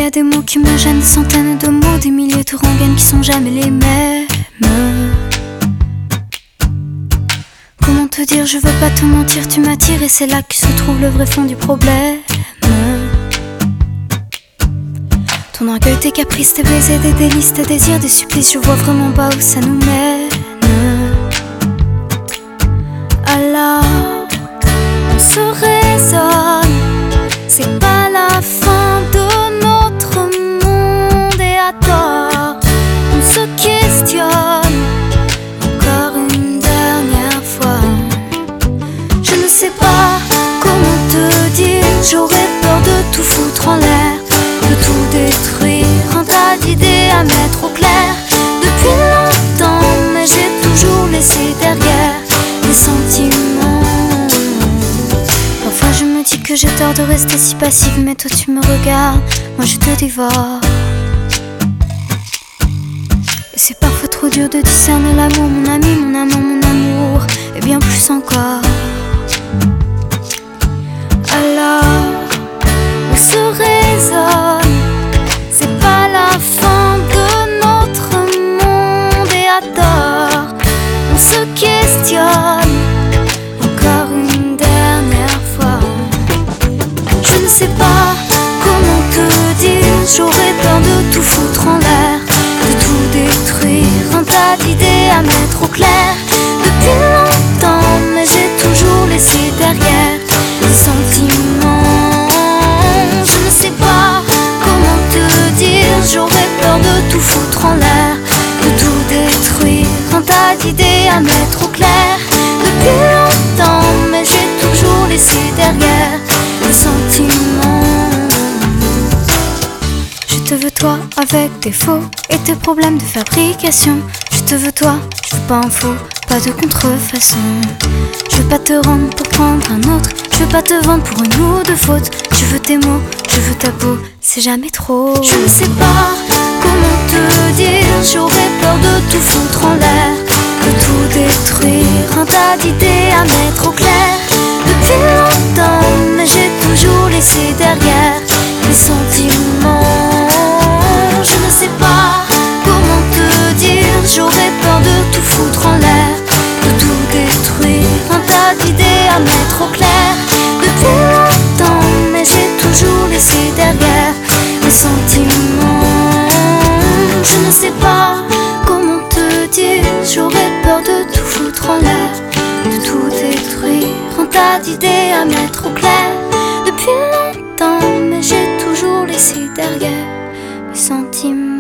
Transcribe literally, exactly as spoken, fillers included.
a des mots qui me gênent, des centaines de mots, des milliers de rengaines qui sont jamais les mêmes. Comment te dire, je veux pas te mentir, tu m'attires et c'est là que se trouve le vrai fond du problème. Ton orgueil, tes caprices, tes baisers, des délices, tes désirs, des supplices, je vois vraiment pas où ça nous mène. Alors, on se raisonne, c'est pas la fin de notre monde et à tort, on se questionne encore une dernière fois. Je ne sais pas comment te dire, j'aurais peur de tout foutre en l'air, de tout détruire, un tas d'idées à mettre au clair depuis longtemps, mais j'ai toujours laissé derrière les sentiments. Parfois je me dis que j'ai tort de rester si passive, mais toi tu me regardes, moi je te dévore. Et c'est parfois trop dur de discerner l'amour, mon ami, mon amant, mon amour, et bien plus encore. Alors, on se raisonne, c'est pas la fin de notre monde et à tort, on se questionne encore une dernière fois. Je ne sais pas comment te dire, j'aurais peur de tout foutre en l'air, de tout détruire, un tas d'idées à mettre au clair depuis longtemps, mais j'ai toujours laissé derrière les sentiments. Je ne sais pas comment te dire, j'aurais peur de tout foutre en l'air, de tout détruire, un tas d'idées à mettre au clair depuis longtemps, mais j'ai toujours laissé derrière les sentiments. Je te veux toi avec tes faux et tes problèmes de fabrication. Je te veux toi, je veux pas un faux, pas de contrefaçon. Je veux pas te rendre pour prendre un autre, je veux pas te vendre pour une ou deux fautes. Je veux tes mots, je veux ta peau, c'est jamais trop. Je ne sais pas comment te dire, j'aurais peur de tout foutre en l'air, de tout détruire, un tas d'idées à mettre au clair depuis longtemps, mais j'ai toujours laissé derrière les sentiments. Je ne sais pas comment te dire, j'aurais peur de tout foutre en l'air, de tout détruire, un tas d'idées à mettre au clair depuis longtemps, mais j'ai toujours laissé derrière les sentiments. Je ne sais pas comment te dire, j'aurais peur de tout foutre en l'air, de tout détruire, un tas d'idées à mettre au clair depuis longtemps, mais j'ai toujours laissé derrière les sentiments.